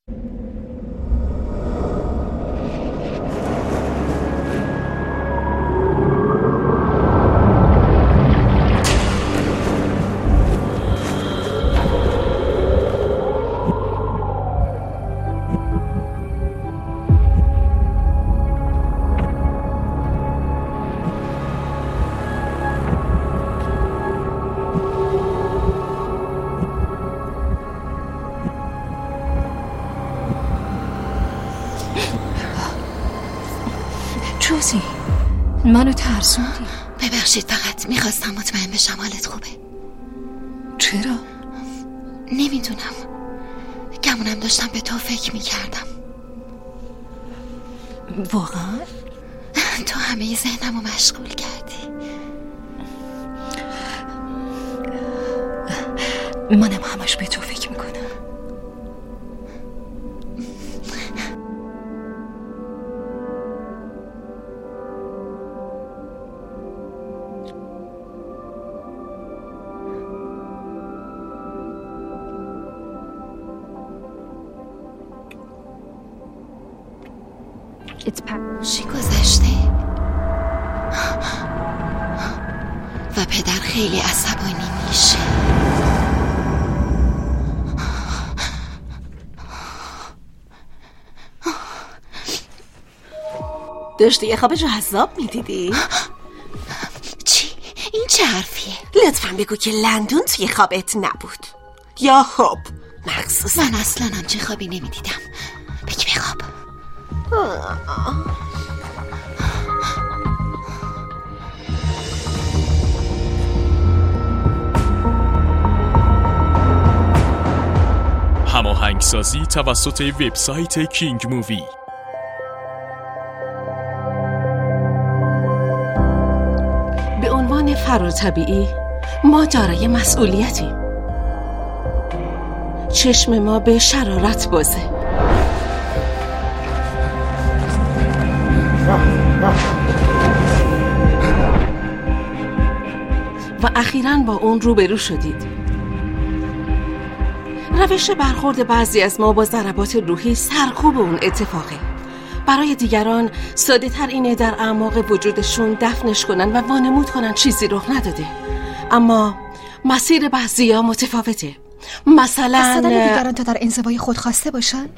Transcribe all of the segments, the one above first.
جوزی منو ترسوندی. ببخشید، فقط میخواستم مطمئن بشم حالت خوبه. چرا؟ نمیدونم، گمونم داشتم به تو فکر میکردم. واقعا؟ تو همه ذهنمو مشغول کردی. منم همش به تو فکر میکنم. چی گذشته؟ و پدر خیلی عصبانی میشه. داشتی یه خواب جذاب میدیدی؟ چی؟ این چه حرفیه؟ لطفاً بگو که لندن توی خوابت نبود یا خواب مخصوصا. من اصلا همچه خوابی نمیدیدم. بگی بخواب. هماهنگسازی توسط وبسایت کینگ مووی. به عنوان فراتبیعی ما دارای مسئولیتیم. چشم ما به شرارت بازه. و اخیراً با اون روبرو شدید. روش برخورد بعضی از ما با ضربات روحی سرکوب اون اتفاقه. برای دیگران ساده تر اینه در اعماق وجودشون دفنش کنن و وانمود کنن چیزی رخ نداده. اما مسیر بعضیا متفاوته. مثلا دیگران تا در انزوای خود خواسته باشن،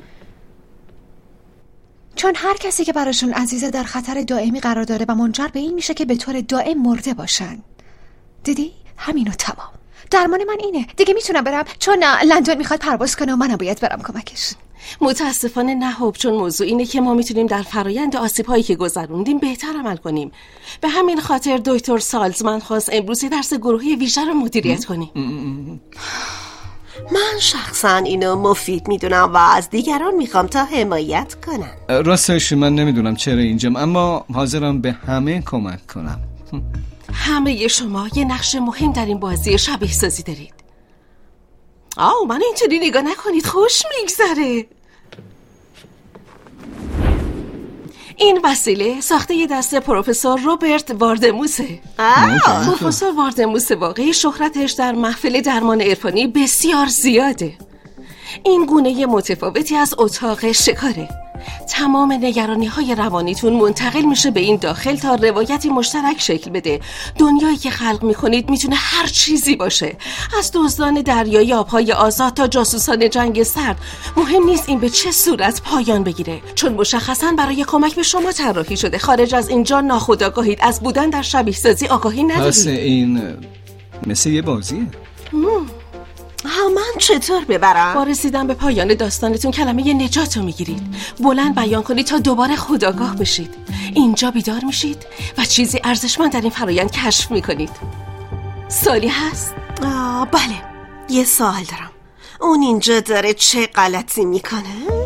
چون هر کسی که براشون عزیزه در خطر دائمی قرار داره و منجر به این میشه که به طور دائم مرده باشن. دیدی؟ همینو تمام. درمان من اینه. دیگه میتونم برم چون لندن میخواد پرواز کنه و منم باید برم کمکش. متاسفانه نه هوب، چون موضوع اینه که ما میتونیم در فرایند آسیب‌هایی که گذروندیم بهتر عمل کنیم. به همین خاطر دکتر سالزمن خواست امروز درس گروهی ویژه رو مدیریت کنیم. من شخصا اینو مفید میدونم و از دیگران میخوام تا حمایت کنن. راستش من نمیدونم چرا اینجام، اما حاضرم به همه کمک کنم. همه شما یه نقش مهم در این بازی شبیه سازی دارید. من اینطوری نگاه نکنید، خوش میگذره. این وسیله ساخته یه دست پروفسور روبرت واردموسه. پروفسور واردموس واقعی شهرتش در محفل درمان عرفانی بسیار زیاده. این گونه متفاوتی از اتاق شکاره. تمام نگرانی‌های روانیتون منتقل میشه به این داخل تا روایتی مشترک شکل بده. دنیایی که خلق میکنید میتونه هر چیزی باشه، از دزدان دریایی آبهای آزاد تا جاسوسان جنگ سرد. مهم نیست این به چه صورت پایان بگیره، چون مشخصاً برای کمک به شما طراحی شده. خارج از اینجا ناخودآگاهید، از بودن در شبیه سازی آگاهی ندارید. پس این مثل یه بازیه. من چطور ببرم؟ با رسیدن به پایان داستانتون کلمه نجات رو میگیرید. بلند بیان کنید تا دوباره خودآگاه بشید. اینجا بیدار میشید و چیزی ارزشمند در این فرایند کشف میکنید. سوالی هست؟ بله، یه سوال دارم. اون اینجا داره چه غلطی میکنه؟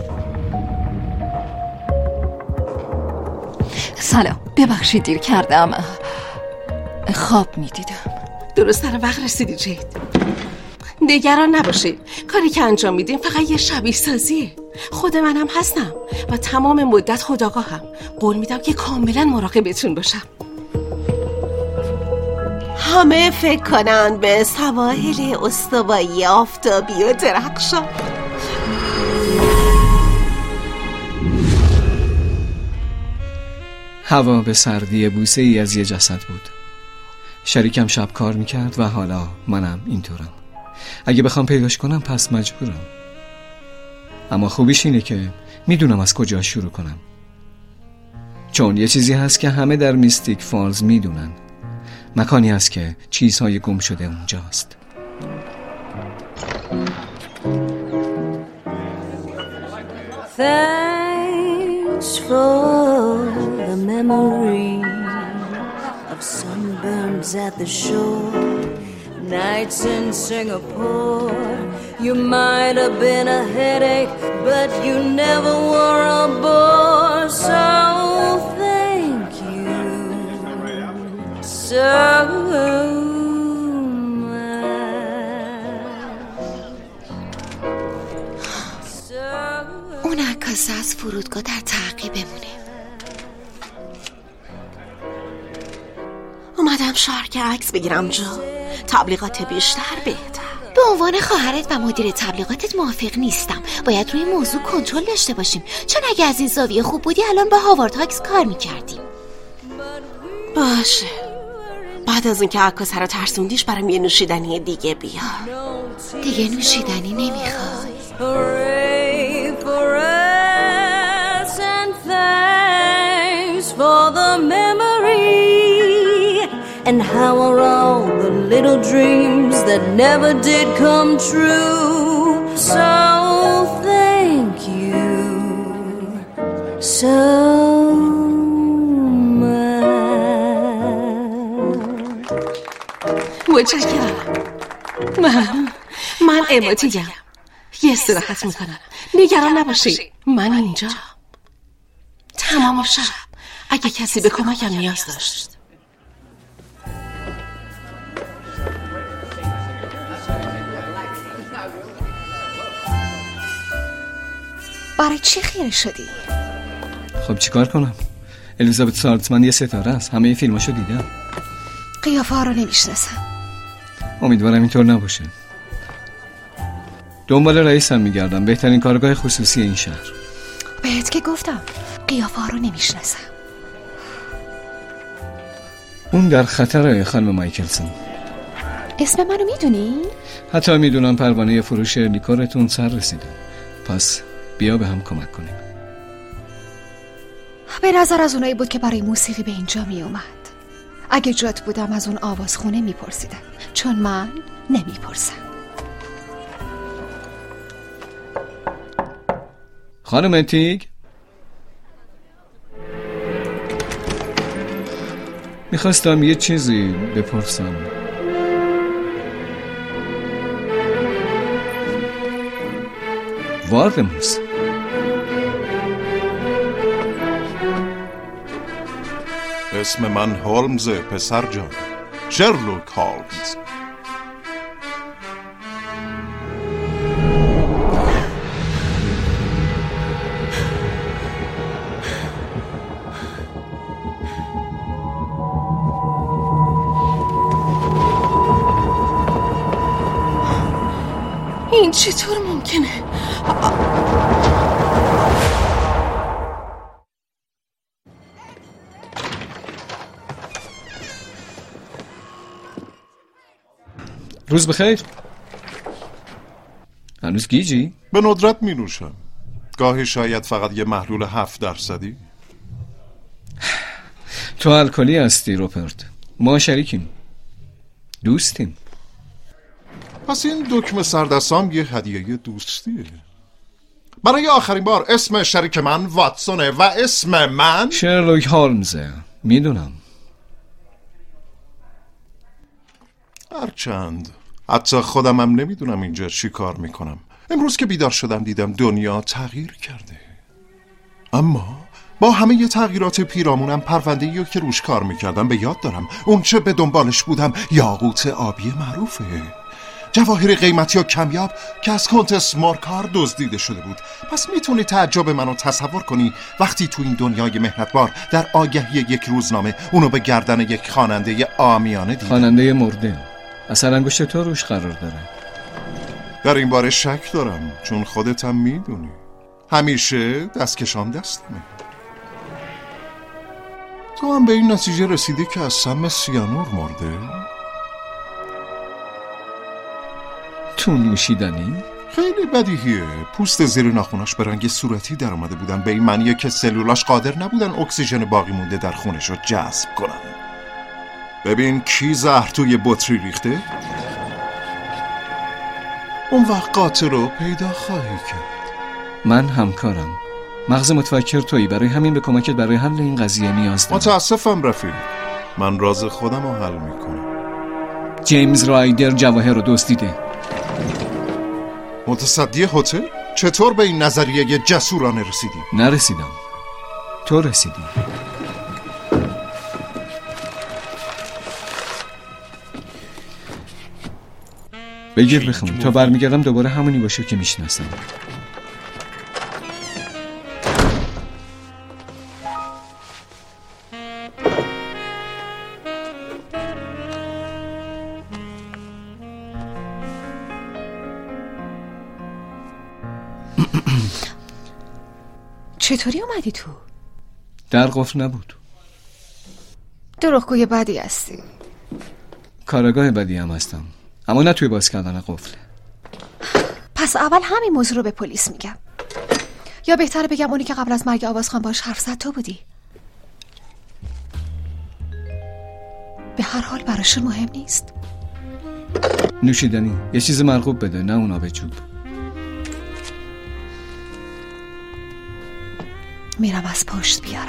سلام، ببخشید دیر کردم. خواب میدیدم. درست در وقت رسیدی جید. نگران نباشید، کاری که انجام میدیم فقط یه شبیه سازیه. خود منم هستم و تمام مدت خودآگاهم. قول میدم که کاملا مراقبتون باشم. همه فکر کنن به سواحل استوایی آفتابی و درخشان. هوا به سردی بوسه ای از یه جسد بود. شریکم شب کار میکرد و حالا منم اینطورم. اگه بخوام پیداش کنم پس مجبورم. اما خوبیش اینه که میدونم از کجا شروع کنم، چون یه چیزی هست که همه در میستیک فالز میدونن. مکانی هست که چیزهای گم شده اونجاست. Thanks for the memory of sunburns at the shore, nights in Singapore. You might have been a headache, but you never were a bore. So thank you so much. اون عکاسه از فرودگاه در تعقیبمونه. اومدم شهر که عکس بگیرم جو. تبلیغات بیشتر بهتر. به عنوان خواهرت و مدیر تبلیغاتت موافق نیستم. باید روی موضوع کنترل داشته باشیم، چون اگه از این زاویه خوب بودی الان با هاوارد هاکس کار میکردیم. باشه، بعد از اینکه عکاسه رو ترسوندیش برام یه نوشیدنی دیگه بیار. دیگه نوشیدنی نمیخوای؟ For the memory, and how are all the little dreams that never did come true. So thank you so much. متشکرم. من اماتیم. یه استراحت میکنم. نگران نباشید، من اینجا. تمام شب اگه کسی به کمکم نیاز داشت. برای چی خیره شدی؟ خب چیکار کنم؟ الیزابت سالتمن یه ستاره است. همه فیلماشو دیدم. قیافه ها رو نمیشناسم. امیدوارم اینطور نباشه. دنبال رئیسم میگردم، بهترین کارگاه خصوصی این شهر. بهت که گفتم قیافه ها رو نمیشناسم. اون در خطره خانم مایکلسون. اسم منو میدونی؟ حتی میدونم پروانه فروش لیکورتون سر رسیده. پس بیا به هم کمک کنیم. به نظر از اونایی بود که برای موسیقی به اینجا می اومد. اگه جات بودم از اون آوازخونه میپرسیدم، چون من نمیپرسم. خانم تیگ، میخواستم یه چیزی بپرسم. واردموس، اسم من هولمز، پسر جان، شرلوک هولمز. این چطور ممکنه؟ روز بخیر. هنوز گیجی؟ به ندرت می نوشم. گاهی شاید فقط یه محلول 7%. تو الکلی هستی روپرت. ما شریکیم، دوستیم. پس این دکمه سردستام یه هدیه دوستیه. برای آخرین بار اسم شریک من واتسونه و اسم من شرلوک هولمزه. میدونم. هرچند حتی خودم هم نمیدونم اینجا چی کار میکنم. امروز که بیدار شدم دیدم دنیا تغییر کرده. اما با همه ی تغییرات پیرامونم پرونده‌ای رو که روش کار میکردم به یاد دارم. اون چه به دنبالش بودم یاقوت آبی معروفه، جواهر قیمتی و کمیاب که از کنتس مورکار دزدیده شده بود. پس میتونی تعجب منو تصور کنی وقتی تو این دنیای محنتبار در آگهی یک روزنامه اونو به گردن یک خواننده عامیانه دیدم. خواننده مرده. اثر انگشت تو روش قرار داره. در این باره شک دارم، چون خودت هم میدونی همیشه دستکشام دستمه. تو هم به این نتیجه رسیدی که از سم سیانور مرده؟ تو نوشیدنی؟ خیلی بدیهیه. پوست زیر ناخوناش به رنگ صورتی در اومده بودن، به این معنیه که سلولاش قادر نبودن اکسیژن باقی مونده در خونش رو جذب کنن. ببین کی زهر توی بطری ریخته؟ اون وقت قاتل رو پیدا خواهی کرد. من همکارم. مغز متفکر تویی، برای همین به کمکت برای حل این قضیه نیاز دارم. متاسفم رفیق، من راز خودم رو حل میکنم. جیمز رایدر جواهر رو دزدیده. متصدی هتل؟ چطور به این نظریه جسورانه رسیدی؟ نرسیدم، تو رسیدی. بگیر بخون تا برمیگردم دوباره همونی باشه که میشناسم. چطوری اومدی تو؟ در قفل نبود. دروغگوی بدی هستی. کارگاه بدی هم هستم، اما نه توی باز کردن قفل. پس اول همین موضوع رو به پلیس میگم، یا بهتره بگم اونی که قبل از مرگ آوازخان باش حرف زد تو بودی؟ به هر حال براشون مهم نیست. نوشیدنی یه چیز مرغوب بده، نه اون آب چوب. میرم از پشت بیارم.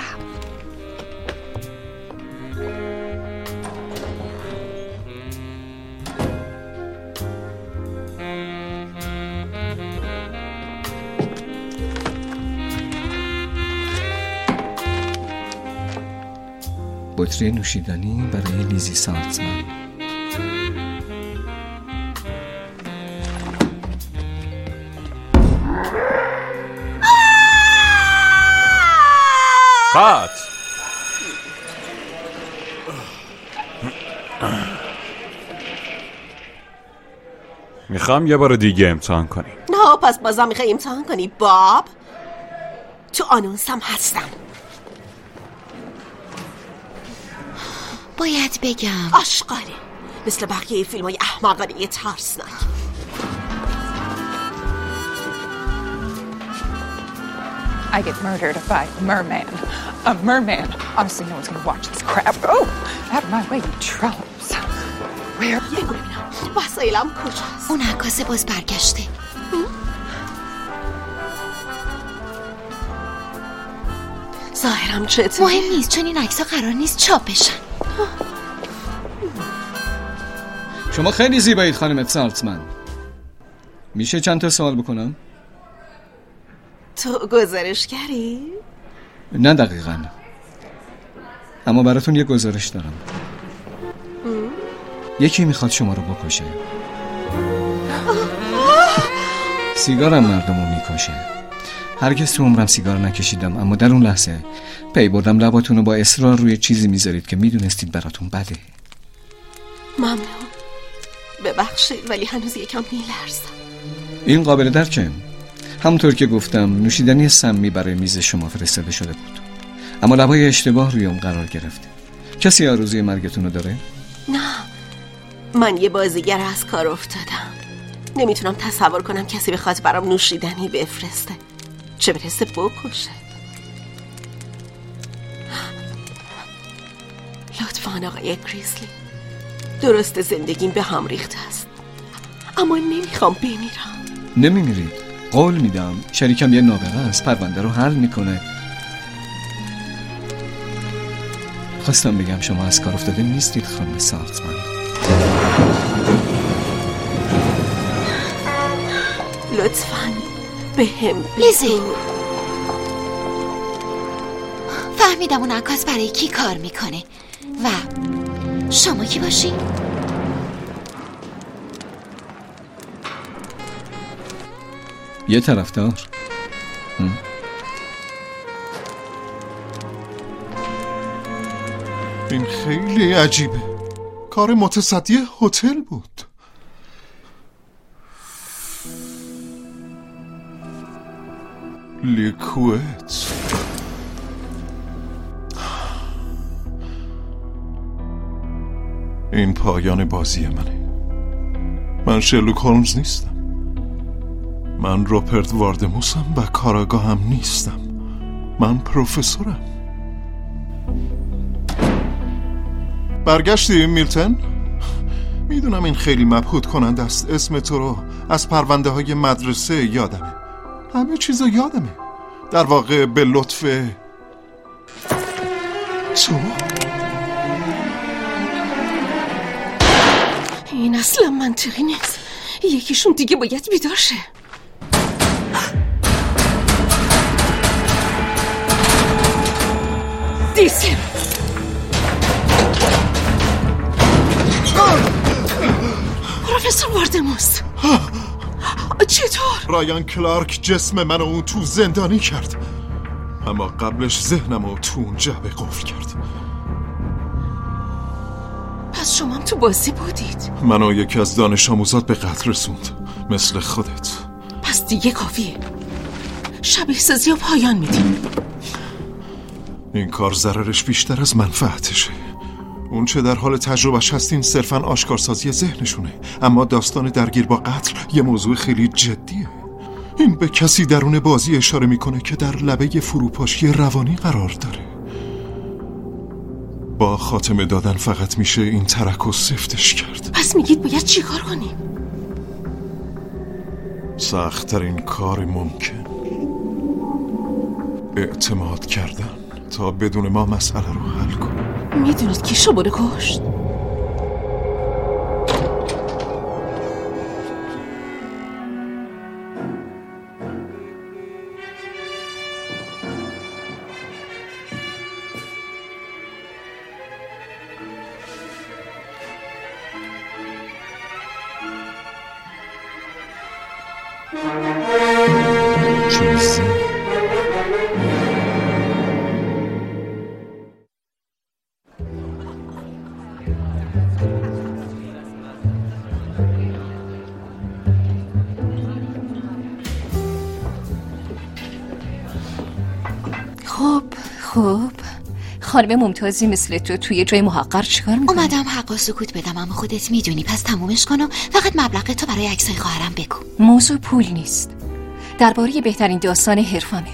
بطری نوشیدنی برای لیزی سالزمن. قط میخوام یه بار دیگه امتحان کنی. نه پس بازم میخوای امتحان کنی باب؟ تو آنونسم هستم. باید بگم آشغاله، مثل بقیه فیلم های احمقانه ترسناک. I get murdered by a merman. A merman. Honestly, no one's gonna watch this crap. Oh, out of my way, you trolls. Where? بگو ببینم وسایلم کجاست؟ اون عکاس باز برگشته. ظاهرم چطور؟ مهم نیست، چون این عکس‌ها قرار نیست چاپ بشن. شما خیلی زیبایید خانم سالزمن. میشه چند تا سوال بکنم؟ تو گزارشگری؟ نه دقیقاً، اما براتون یه گزارش دارم. یکی میخواد شما رو بکشه. سیگارم مردمو میکشه. هرگز تو عمرم سیگار نکشیدم، اما در اون لحظه پی بردم لباتون رو با اصرار روی چیزی میذارید که میدونستید براتون بده. ممنون، ببخشید ولی هنوز یکم میلرزم. این قابل درکه. همونطور که گفتم نوشیدنی سمی برای میز شما فرستاده شده بود، اما لبای اشتباه روی اون قرار گرفته. کسی آرزوی مرگتون رو داره؟ نه، من یه بازیگر از کار افتادم. نمیتونم تصور کنم کسی بخواد برام نوشیدنی بفرسته، چه برسه بکشه. لطفاً آقای گریزلی، درست زندگیم به هم ریخته است، اما نمیخوام بمیرم. نمیمیرید، قول میدم. شریکم یه نابغه است، پرونده رو حل میکنه. خواستم بگم شما از کار افتاده نیستید خانم سالزمن. لطفاً به هم لیزی، فهمیدم اون عکاس برای کی کار میکنه و شما کی باشی؟ یه طرفدار. این خیلی عجیبه. کار متصدی هتل بود. لیکویت. این پایان بازی منه. من شرلوک هولمز نیستم. من روپرت واردموسم و کاراگاهم نیستم. من پروفسورم. برگشتی میلتن؟ میدونم این خیلی مبهوت کننده است. اسم تو رو از پرونده های مدرسه یادمه. همه چیزا یادمه. در واقع به لطف تو. این اصلا منطقی نیست. یکیشون دیگه باید بیدار شه. دیسم پروفسور واردموس، چطور؟ رایان کلارک جسم منو تو زندانی کرد، اما قبلش ذهنمو تو اون جعبه قفل کرد. پس شما هم تو بازی بودید؟ منو یکی از دانش آموزات به قتل رسوند، مثل خودت. پس دیگه کافیه. شبیه سازی و پایان میدیم. این کار ضررش بیشتر از منفعتشه. اون چه در حال تجربهش هستین صرفاً آشکارسازی ذهنشونه، اما داستان درگیر با قتل یه موضوع خیلی جدیه. این به کسی درون بازی اشاره میکنه که در لبه فروپاشی روانی قرار داره. با خاتمه دادن فقط میشه این ترک و سفتش کرد. پس میگید باید چی کار کنیم؟ سخت‌ترین کار ممکن، اعتماد کردن تا بدون ما مسئله رو حل کنیم. میدونید کی شما رو کشت؟ خب خانم ممتازی مثل تو توی جای محقر چیکار میکنی؟ اومدم حق سکوت بدم، اما خودت میدونی، پس تمومش کنم. فقط مبلغ تو برای عکسای خواهرم بگو. موضوع پول نیست، درباره بهترین داستان حرفمه.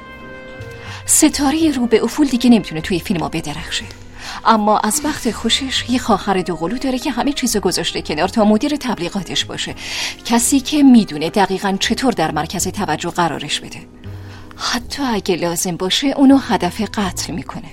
ستاره رو به افول دیگه نمیتونه توی فیلم‌ها بدرخشه، اما از بخت خوشش یه خواهر دوقلو داره که همه چیزو گذاشته کنار تا مدیر تبلیغاتش باشه، کسی که میدونه دقیقاً چطور در مرکز توجه قرارش بده. حتی اگه لازم باشه اونو هدف قتل میکنه.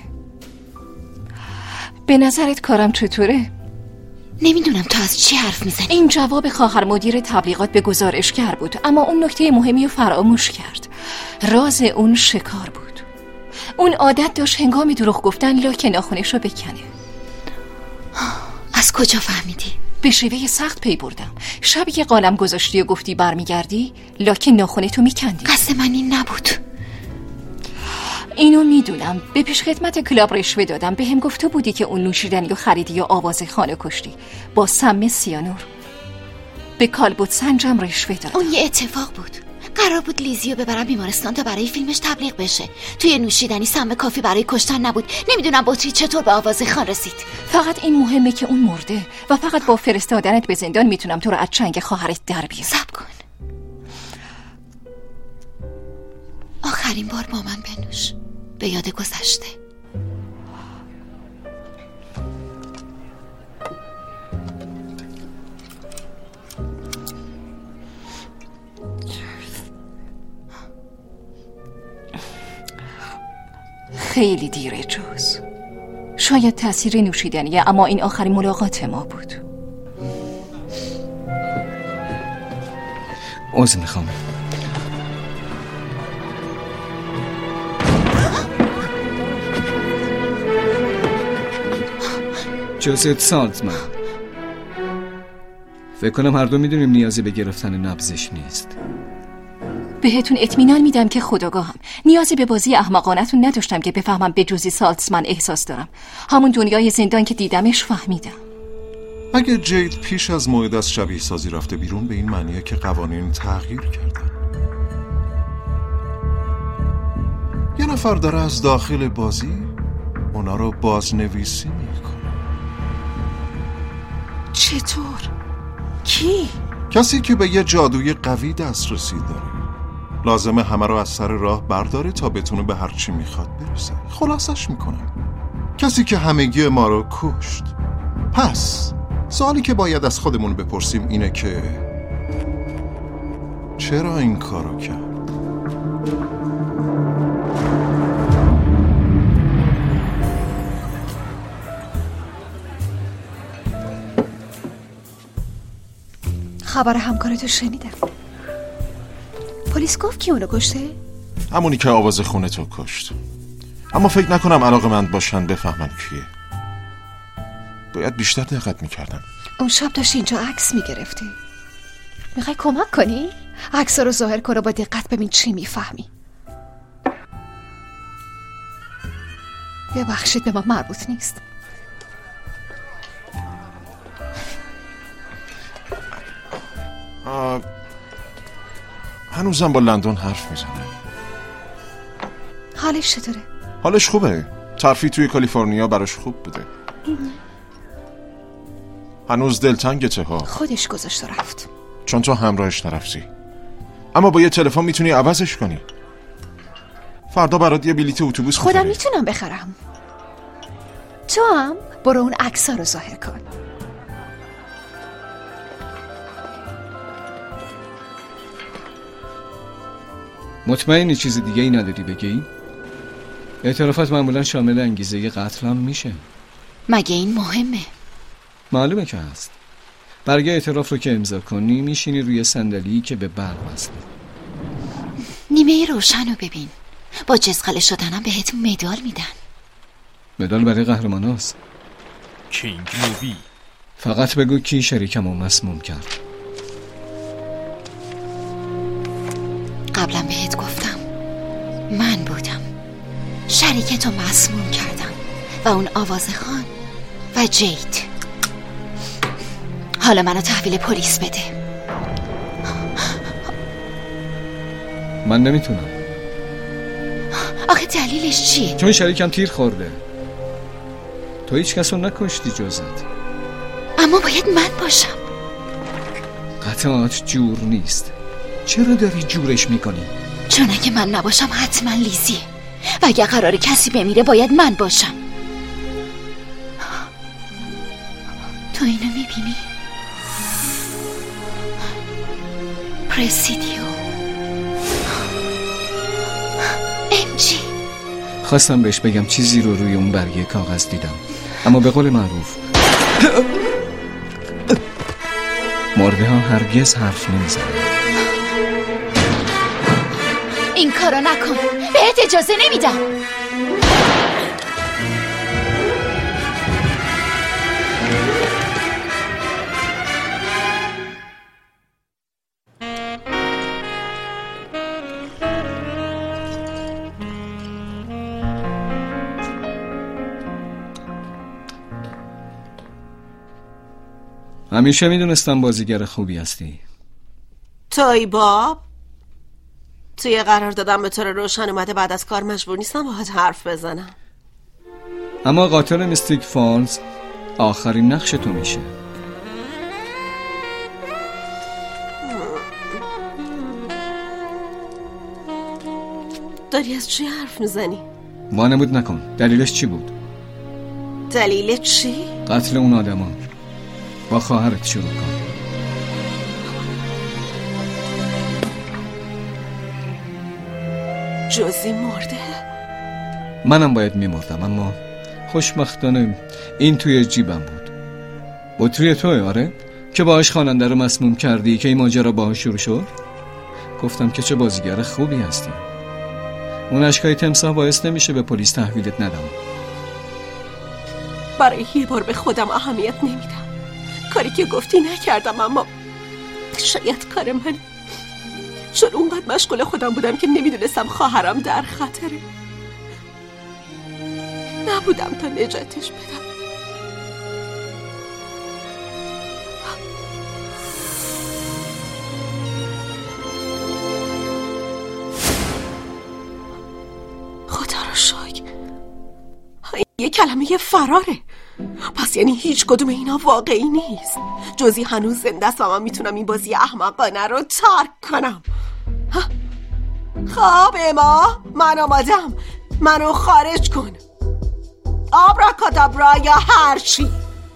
به نظرت کارم چطوره؟ نمیدونم تو از چی حرف میزنی. این جواب خواهر مدیر تبلیغات به گزارشگر بود، اما اون نکته مهمی رو فراموش کرد. راز اون شکار بود. اون عادت داشت هنگام دروغ گفتن لاک ناخنش رو بکنه. از کجا فهمیدی؟ به شیوه سخت پی بردم. شبی که قالم گذاشتی و گفتی برمیگردی لاک ناخنتو میکندی. قصد من این نبود. اینو میدونم. به پیش خدمت کلاب رشوه دادم. به هم گفته بودی که اون نوشیدنی و خریدی و آواز خانه کشتی با سم سیانور. به کالبد سنجم رشوه دادم. اون یه اتفاق بود. قرار بود لیزیو ببرم بیمارستان تا برای فیلمش تبلیغ بشه. توی نوشیدنی سم کافی برای کشتن نبود. نمیدونم بطری چطور به آواز خان رسید. فقط این مهمه که اون مرده و فقط با فرستادنت به زندان میتونم تو رو از چنگ خواهرت در بیارم. صبر کن. آخرین بار با من بنوش، به یاد گذشته. خیلی دیره جوز. شاید تأثیر نوشیدنیه، اما این آخرین ملاقات ما بود. عذر میخوام. جوزف سالتمن. فکر کنم هر دو میدونیم نیازی به گرفتن نبضش نیست. بهتون اطمینان میدم که خودآگاهم. نیازی به بازی احمقانه‌تون نداشتم که بفهمم به جوزی سالتمن احساس دارم. همون دنیای زندان که دیدمش فهمیدم. اگه جید پیش از موعد از شبیه سازی رفته بیرون، به این معنیه که قوانین تغییر کردن. یه نفر داره از داخل بازی اونا رو بازنویسی میکنه. چطور؟ کی؟ کسی که به یه جادوی قوی دسترسی داره. لازمه همه رو از سر راه برداره تا بتونه به هر چی میخواد برسه. خلاصش میکنم کسی که همگی ما رو کشت. پس سوالی که باید از خودمون بپرسیم اینه که چرا این کارو کرد؟ خبر همکارتو شنیدم. پلیس گفت کی اونو کشته؟ همونی که آواز خونه تو کشت. اما فکر نکنم علاقه‌مند باشن بفهمن کیه. باید بیشتر دقت میکردم. اون شب داشتی اینجا عکس میگرفتی. میخوای کمک کنی؟ عکس رو ظاهر کن و با دقت ببین چی میفهمی. ببخشید به ما مربوط نیست. هنوزم با لندن حرف میزنه. حالش چطوره؟ حالش خوبه. ترفیع توی کالیفرنیا براش خوب بوده. هنوز دلتنگته ها. خودش گذاشت و رفت. چون تو همراهش نرفتی. اما با یه تلفن میتونی عوضش کنی. فردا برات یه بلیت اتوبوس خودم می‌خری. میتونم بخرم. تو هم برو اون عکس‌ها رو ظاهر کن. مطمئنی چیز دیگه ای نداری بگی؟ اعترافات معمولا شامل انگیزه قتل هم میشه. مگه این مهمه؟ معلومه که هست. برگه اعتراف رو که امضا کنی میشینی روی صندلی که به برق وصله. نیمه روشن رو ببین. با جزغله شدنم بهت مدال میدن. مدال برای قهرماناست. کینگ مووی. فقط بگو کی شریکمو مسموم کرد. قبلا بهت گفتم من بودم. شریکتو مسموم کردم و اون آوازخوان و جید. حالا منو تحویل پلیس بده. من نمیتونم. آخه دلیلش چیه؟ چون شریکم تیر خورده. تو هیچ کسو نکشتی جزت. اما باید من باشم. قطعات جور نیست. چرا داری جورش میکنی؟ چون اگه من نباشم حتما لیزیه و اگه قراره کسی بمیره باید من باشم. تو اینو میبینی؟ پرسیدیو امجی. خواستم بهش بگم چیزی رو روی اون برگه کاغذ دیدم، اما به قول معروف مرده ها هرگز حرف نمیزنن. این کارو نکن، بهت اجازه نمیدم. همیشه میدونستم بازیگر خوبی هستی. توی باب توی قرار دادم به طور روشن اومده بعد از کار مجبور نیستم باهات حرف بزنم. اما قاتل میستیک فالز آخرین نقش تو میشه. داری از چی حرف میزنی؟ وانمود نکن. دلیلش چی بود؟ دلیل چی؟ قتل اون آدما. با خواهرت شروع کن. جوزی مرده؟ منم باید میمردم، اما خوشبختانه این توی جیبم بود. بطری توی آره؟ که باهاش خواننده رو مسموم کردی که این ماجرا باهاش شروع شد؟ گفتم که چه بازیگر خوبی هستی. اون اشکای تمساح باعث نمیشه به پلیس تحویلت ندم. برای یه بار به خودم اهمیت نمیدم. کاری که گفتی نکردم، اما شاید کار منه، چون اونقدر مشغول خودم بودم که نمیدونستم خواهرم در خطره. نبودم تا نجاتش بدم. خدا رو شکر کلمه فراره. پس یعنی هیچ کدوم اینا واقعی نیست. جوزی هنوز زنده است و من میتونم این بازی احمقانه رو ترک کنم. خب اما من آمادم. منو خارج کن. آبراکادابرا یا هر چی.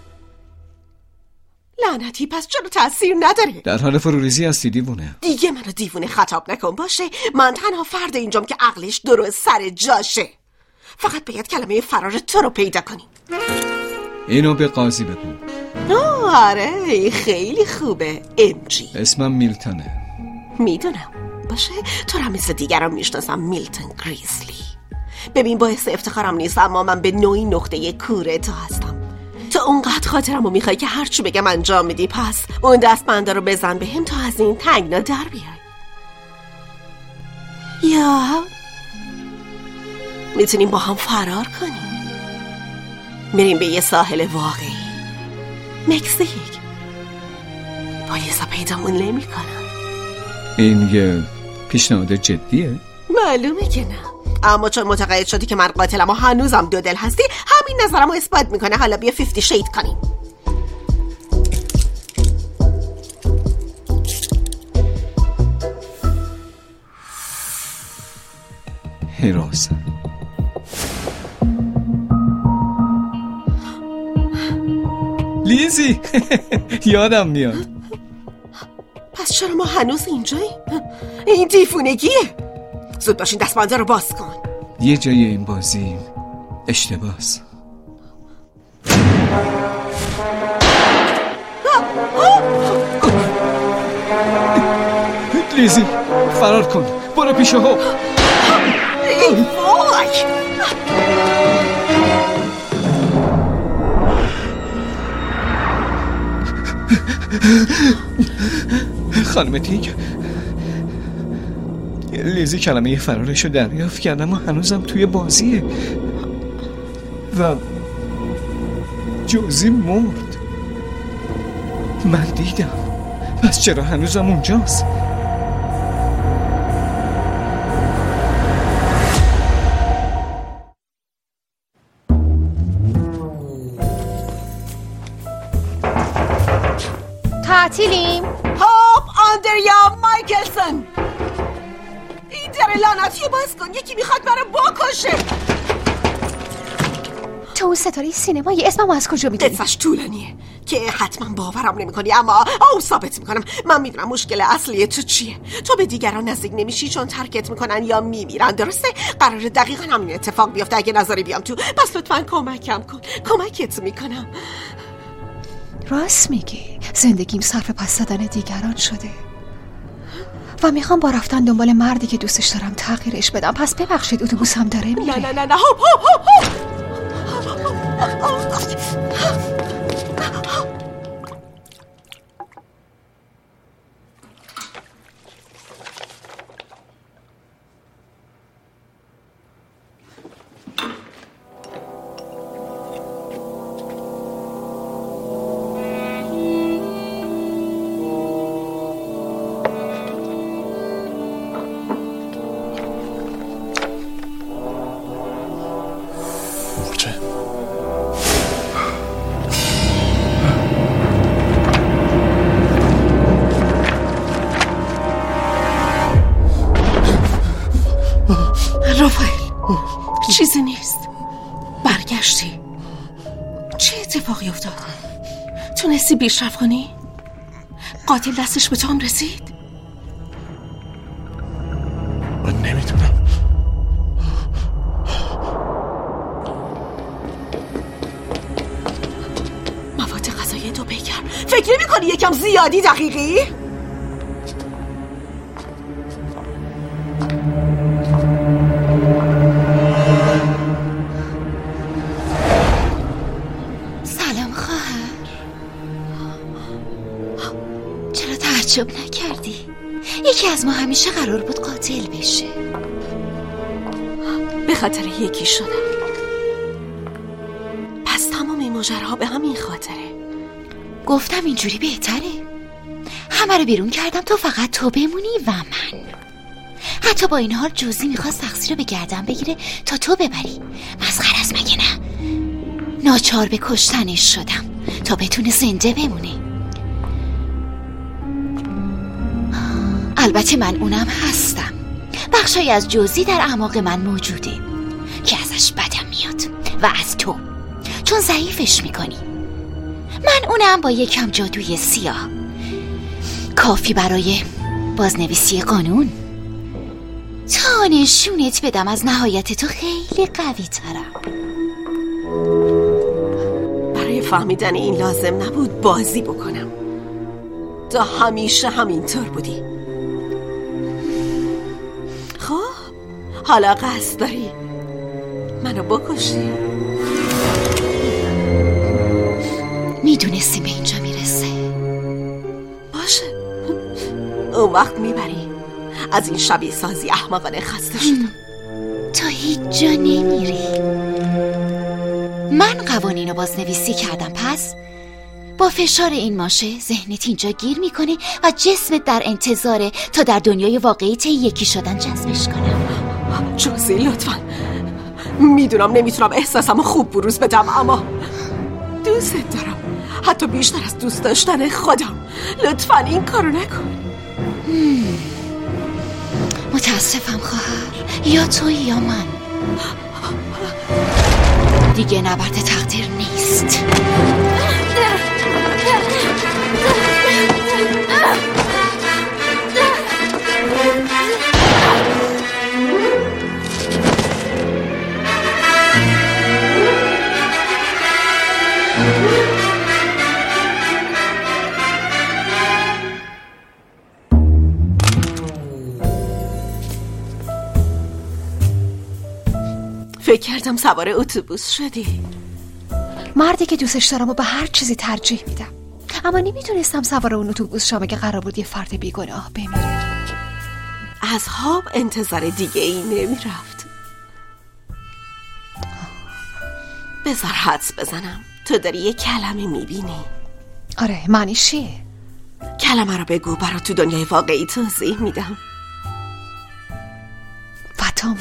لعنتی، پس چرا تأثیر نداره؟ در حال فروریزی هستی دیوونه. دیگه منو دیوونه خطاب نکن. باشه من تنها فرد اینجام که عقلش درست سر جاشه. فقط باید کلمه فرار تو رو پیدا کنیم. اینو به قاضی بگو. آره خیلی خوبه. MG. اسمم میلتونه. میدونم. باشه تو رو مثل دیگران میشناسم، میلتون گریزلی. ببین باعث افتخارم نیست اما من به نوعی نقطه کوره تو هستم. تو اونقدر خاطرمو میخوای که هرچی بگم انجام میدی. پس اون دستبنده رو بزن بهم تا از این تنگنا در بیای. یا میتونیم با هم فرار کنیم. میریم به یه ساحل واقعی. مکزیک. پلیسا پیدامون نمیکنن. این یه پیشنهاد جدیه؟ معلومه که نه. اما چون متقاعد شدی که من قاتلم و هنوزم دو دل هستی، همین نظرمو اثبات میکنه. حالا بیا 50 شید کنیم. هیروز. لیزی یادم میاد. پس چرا ما هنوز اینجاییم؟ این دیفونگیه. زود باشین دستبنده رو باز کن. یه جای این بازی اشتباهه. لیزی فرار کن. برو پیش ها. ای وای. خانم تیگ، لیزی کلمه فرارشو دریافت کرد اما هنوزم توی بازیه و جوزی مرد. من دیدم. پس چرا هنوزم اونجاست؟ تعطیلیم. هاپ آندریا مایکلسون، این در لعنتی رو باز کن. یکی میخواد منو بکشه. تو اون ستاره سینمایی اسممو از کجا میدونی؟ قصه‌اش طولانیه که حتما باورم نمی‌کنی، اما ثابت میکنم. من میدونم مشکل اصلی تو چیه. تو به دیگران نزدیک نمیشی چون ترکت میکنن یا میمیرن. درسته؟ قراره دقیقاً همین اتفاق بیفته اگه نظری بیام تو. پس لطفاً کمکم کن. کمکت میکنم. راست میگی. زندگیم صرف پس دادن دیگران شده و میخوام با رفتن دنبال مردی که دوستش دارم تغییرش بدم. پس ببخشید اتوبوسم داره میره. نه هاپ. چیزی نیست. برگشتی. چه اتفاقی افتاد؟ تونستی پیشرفت کنی؟ قاتل دستش به تو هم رسید؟ من نمیدونم. مواد غذایی 2 پیکر. فکر نمی‌کنی یکم زیادی دقیقی؟ تعجب نکردی؟ یکی از ما همیشه قرار بود قاتل بشه. به خاطر یکی شدم. پس تمام این ماجراها به همین خاطره. گفتم اینجوری بهتره. همه رو بیرون کردم تو فقط تو بمونی و من. حتی با این حال جوزی میخواست تقصیر رو به گردن بگیره تا تو ببری. مسخره است مگه نه؟ ناچار به کشتنش شدم تا بتونه زنده بمونه. البته من اونم هستم. بخشای از جزئی در اعماق من موجوده که ازش بدم میاد و از تو، چون ضعیفش میکنی. من اونم با یکم جادوی سیاه کافی برای بازنویسی قانون تا نشونت بدم از نهایت تو خیلی قوی ترم. برای فهمیدن این لازم نبود بازی بکنم. تا همیشه همینطور بودی. خب حالا قصد داری منو بکشی؟ میدونستی به اینجا میرسه. باشه، اون وقت میبری. از این شبیه سازی احمقانه خسته شدم. تا هیچ جا نمیری. من قوانینو بازنویسی کردم، پس با فشار این ماشه ذهنت اینجا گیر میکنه و جسمت در انتظاره تا در دنیای واقعی طی یکی شدن جذبش کنم. جوزی لطفا، میدونم نمیتونم احساسمو خوب بروز بدم، اما دوست دارم، حتی بیشتر از دوست داشتن خودم. لطفا این کارو نکن. متاسفم خواهر، یا تو یا من. دیگه نبرد تقدیر نیست. فکر کردم سوار اتوبوس شدی. مردی که دوستش دارم و به هر چیزی ترجیح میدم، اما نمیتونستم سوار اون اتوبوس شام که قرار بود یه فرد بیگناه بمیره. از خواب انتظار دیگه ای نمیرفت. بذار حدس بزنم تو داری یه کلمه میبینی. آره، معنیش چیه؟ کلمه رو بگو، برات تو دنیای واقعی توضیح میدم. فتام.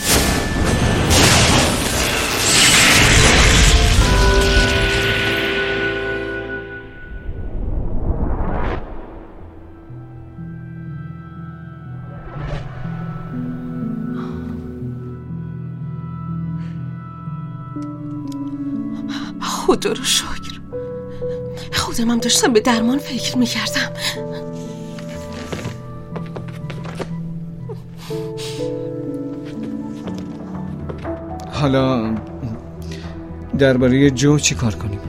خدا رو شکر، خودم هم داشتم به درمان فکر میکردم. حالا درباره جو چی کار کنیم؟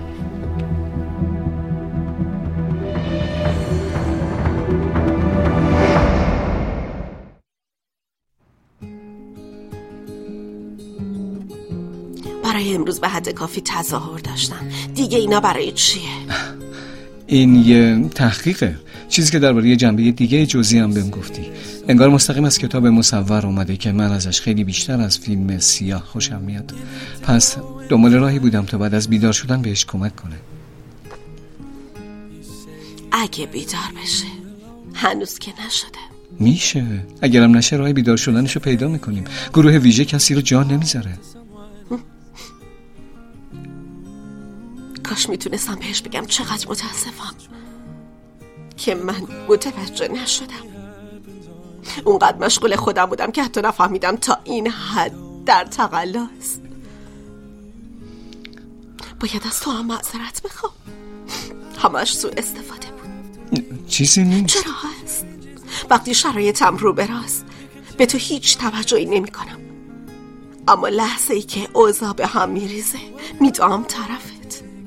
برای امروز به حد کافی تظاهر داشتم. دیگه اینا برای چیه؟ این یه تحقیقه، چیزی که درباره یه جنبه دیگه جزئی هم بهم گفتی. انگار مستقیم از کتاب مصور اومده که من ازش خیلی بیشتر از فیلم سیاه خوشم میاد. پس دنبال راهی بودم تا بعد از بیدار شدن بهش کمک کنه. اگه بیدار بشه. هنوز که نشده. میشه، اگرم نشه راه بیدار شدنشو پیدا میکنیم. گروه ویژه کسی رو جا نمیذاره. کاش میتونستم بهش بگم چقدر متاسفم که من متوجه نشدم. اونقدر مشغول خودم بودم که حتی نفهمیدم تا این حد در تقلاست. باید از تو هم معذرت بخوام. همش سوء استفاده بود. چیزی نیست. چرا هست؟ وقتی شرایطم رو براست به تو هیچ توجهی نمی کنم، اما لحظه ای که اوضاع به هم میریزه میدوام طرفت.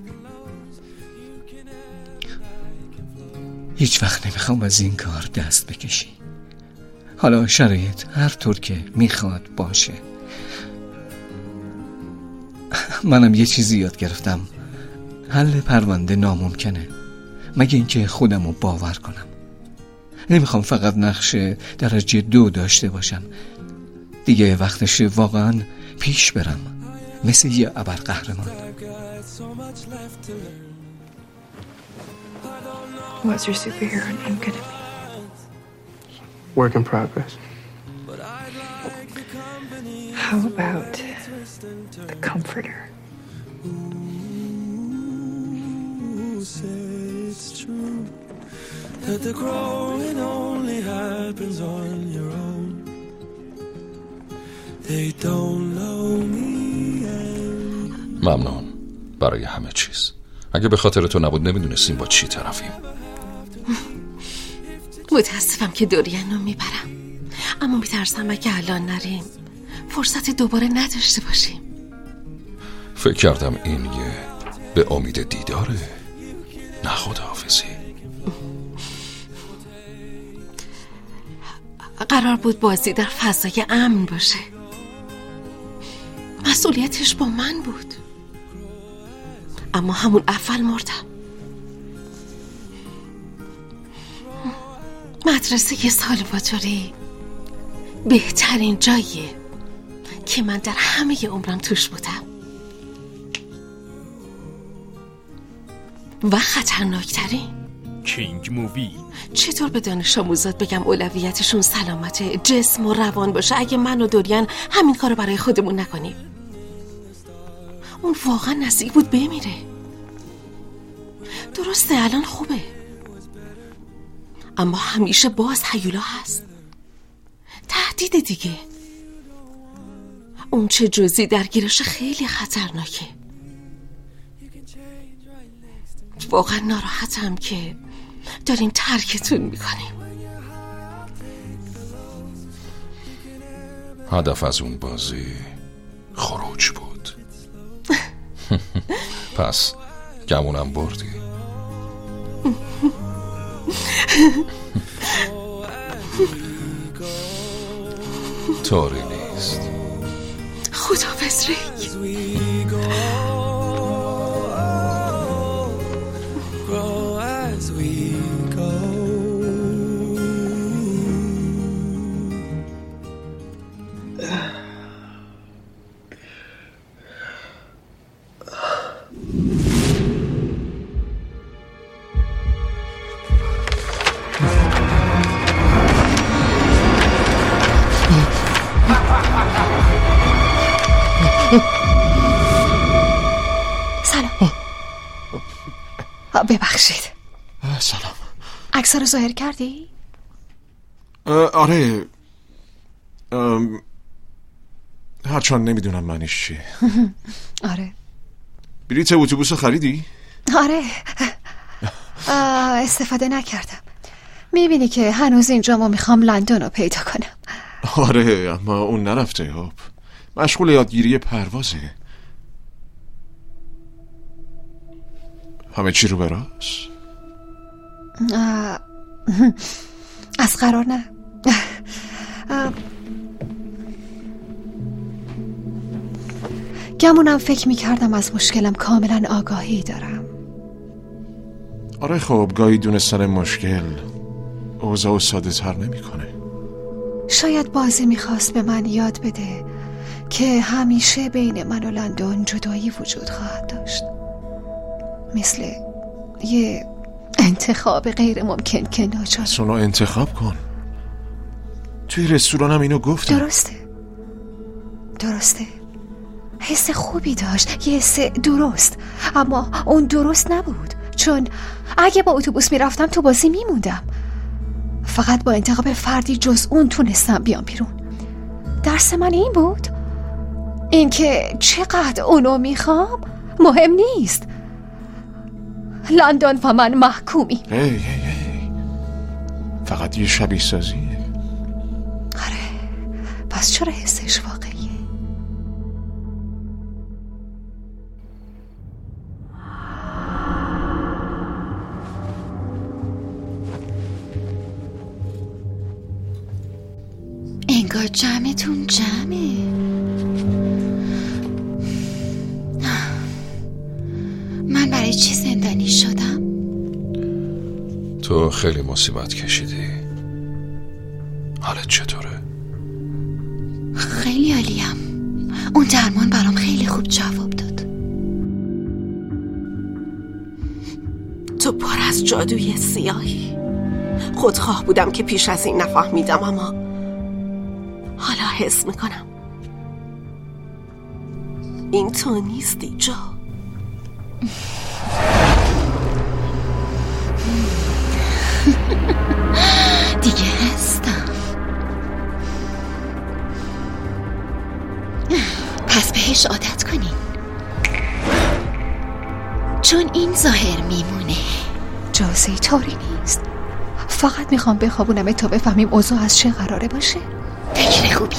هیچ وقت نمیخوام از این کار دست بکشی. حالا شرایط هر طور که میخواد باشه. منم یه چیزی یاد گرفتم، حل پرونده ناممکنه مگه اینکه خودمو باور کنم. نمیخوام فقط نقش درجه 2 داشته باشم. دیگه وقتشه واقعا پیش برم مثل یه ابرقهرمان. What's your superhero name gonna be? Work in progress. How about the Comforter? said it's true that the growing only happens on your own. They don't know me. ممنون برای همه چیز. اگه به خاطر تو نبود نمیدونستیم با چی طرفیم. متاسفم که دوریان رو میبرم، اما میترسم اگه الان نریم فرصت دوباره نداشته باشیم. فکر کردم این یه به امید دیداره، نه خداحافظی. قرار بود بازی در فضای امن باشه، مسئولیتش با من بود، اما همون اول مردم. مدرسه سالواتوری بهترین جاییه که من در همه عمرم توش بودم و خطرناکترین. کینگ مووی. چطور به دانش آموزات بگم اولویتشون سلامت جسم و روان باشه اگه من و دوریان همین کارو برای خودمون نکنیم؟ اون واقعا نزدیک بود بمیره. درسته الان خوبه، اما همیشه باز هیولا هست، تهدید دیگه. اون چه جزئی درگیرش خیلی خطرناکه. واقعا ناراحتم که داریم ترکتون میکنیم. هدف از اون بازی خروج بود. پس گمونم بردی. طوری نیست. خداحافظ ریک. ببخشید. سلام. عکس رو ظاهر کردی؟ آره. هرچند نمیدونم معنیش چیه. آره. بلیط اتوبوس خریدی؟ آره. استفاده نکردم. میبینی که هنوز اینجا میخوام لندن رو پیدا کنم. آره اما اون نرفته. مشغول یادگیری پروازه. همه چی رو به راست؟ از قرار نه. گمونم فکر میکردم از مشکلم کاملا آگاهی دارم. آره خب گاهی دونستن مشکل اوضاع ساده تر نمی کنه. شاید بازی میخواست به من یاد بده که همیشه بین من و لندن جدایی وجود خواهد داشت، مثل یه انتخاب غیر ممکن که ناچار. سونا انتخاب کن. توی رستورانم اینو گفتم. درسته. حس خوبی داشت، یه حس درست، اما اون درست نبود، چون اگه با اتوبوس میرفتم تو بازی میموندم. فقط با انتخاب فردی جز اون تونستم بیام بیرون. درس من این بود، اینکه چقدر اونو میخوام مهم نیست. لندن و من محکومی. هی فقط یه شبیه سازیه. آره پس چرا حسش واقعیه؟ انگار جمعتون جمعه. من برای چی زندانی شدم؟ تو خیلی مصیبت کشیدی. حالت چطوره؟ خیلی عالیم. اون درمان برام خیلی خوب جواب داد. تو پر از جادوی سیاهی. خودخواه بودم که پیش از این نفهمیدم، اما حالا حس میکنم این تو نیستی جو. دیگه هستم. پس بهش عادت کنین، چون این ظاهر میمونه. جوزی طوری نیست، فقط میخوام بخوابونم تا بفهمیم اوضاع از چه قراره باشه. فکر خوبیه.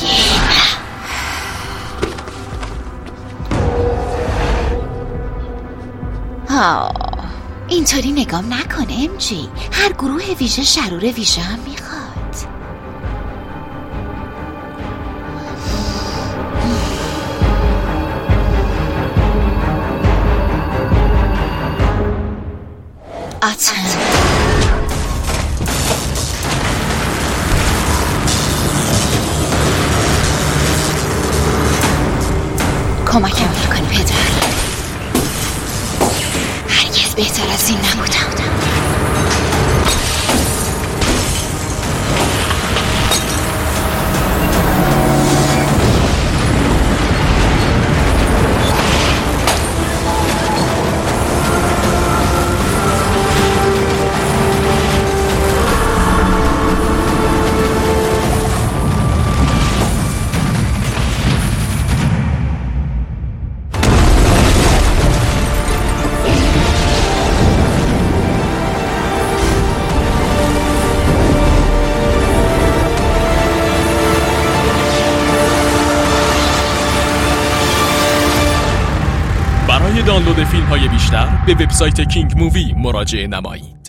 اینطوری نگام نکن امجی. هر گروه ویژه شرور ویژه هم میخواد. کمکم میکنی پدر. هرگز بهتر از این نبودم. برای دانلود فیلم‌های بیشتر به وبسایت کینگ مووی مراجعه نمایید.